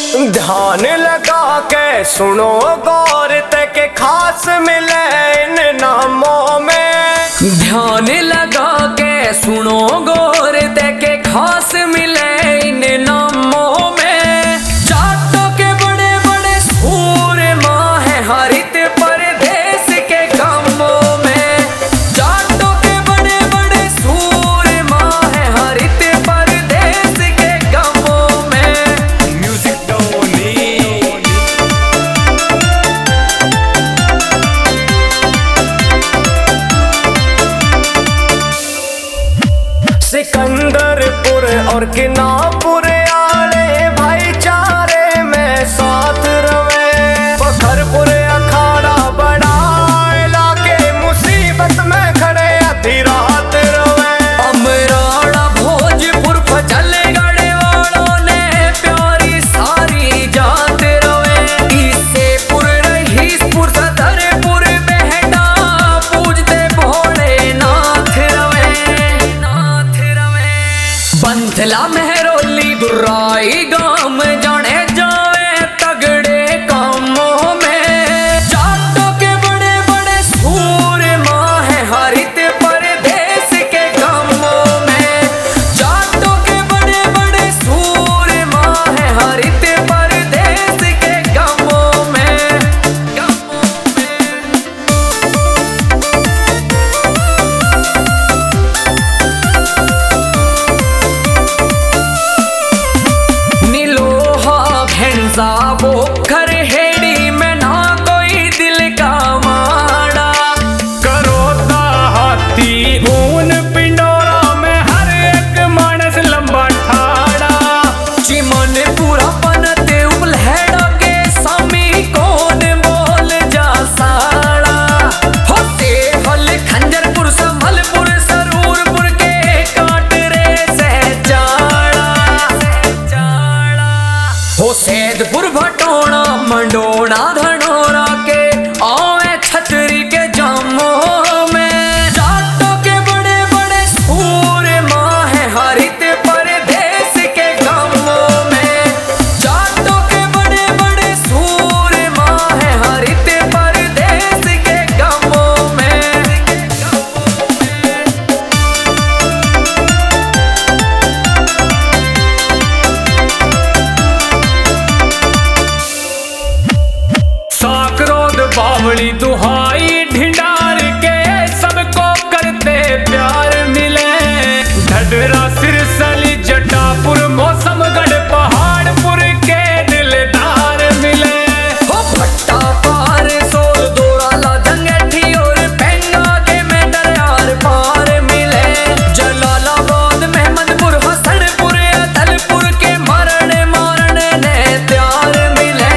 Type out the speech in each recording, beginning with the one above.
ध्यान लगा के सुनो गौर तक खास मिले इन नामों में। ध्यान लगा के सुनो गौर तक खास मिले इन नामों में। जाटों के बड़े बड़े सूरमा है हरित परदेश के कामों में। जाटों के बड़े बड़े सूरमा है हरित परदेश के कामों में। म्यूजिक टोनी सिकंदरपुर और किनापुर आले भाईचारे में साथ रवे। पत्थरपुर अखाड़ा बड़ा इलाके मुसीबत में खड़े आधी रात रवे। अमराड़ा भोजपुर फजलगढ़ वालों ने प्यारी सारी जात रवे। ईसेपुर रहीसपुर सदरपुर बेहटा पूजते भोलेनाथ रवे। बंथला महरौली दुर्राई गांव जाने जावे तगड़े कामों में। जाटों के बड़े बड़े सूरमा है हरित परदेश के कामों में। जाटों के बड़े बड़े सूरमा है हरित परदेश के कामों में। बोखर हेड़ी में ना कोई दिल का माड़ा। करोता हाथी ऊन पिंडोरा में हर एक मानस लंबा ठाड़ा। चिमन पूरा पनते उलहड़ा के सामी कौन बोल जा साड़ा। हो से हल खंजरपुर संभलपुर सरूरपुर के काट रे सहजाड़ा। हो सैदपुर भटोड़ा मंडोड़ा धनोरा के आवे छतरी के जामों में। जाटों के बड़े बड़े सूरमा है हरित परदेश के कामों में। जाटों के बड़े बड़े सूरमा है हरित परदेश के कामों में। साकरोद बावली दुहाई ढिंडार के सबको करते प्यार मिले। ढडरा सिरसली जटापुर मौसमगढ़ पहाड़पुर के दिलदार मिले। हो भट्टा पार सोल दोराला जंगेठी और पेंगा के में दरियार पार मिले। जलालाबाद महमदपुर हसनपुर अदलपुर के मरने मारने ने त्यार मिले।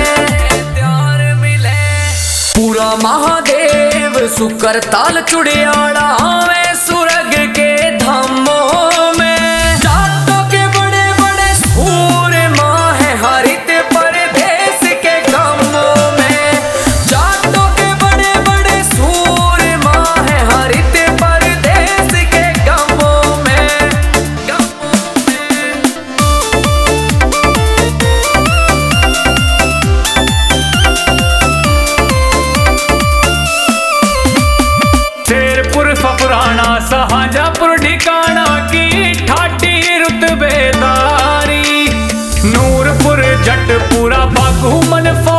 पूरा महादेव सुकर ताल चुड़ियाड़ा वे सुरग के धामों में। जाटों के बड़े बड़े सूरमा है हरित परदेश के कामों में। जाटों के बड़े बड़े सूरमा है हरित परदेश के कामों में। शेरपुर फफराना शाहजहाँपुर ठिकाना की ठाटी रुतबेदारी। नूरपुर जटपुरा बागू मनफा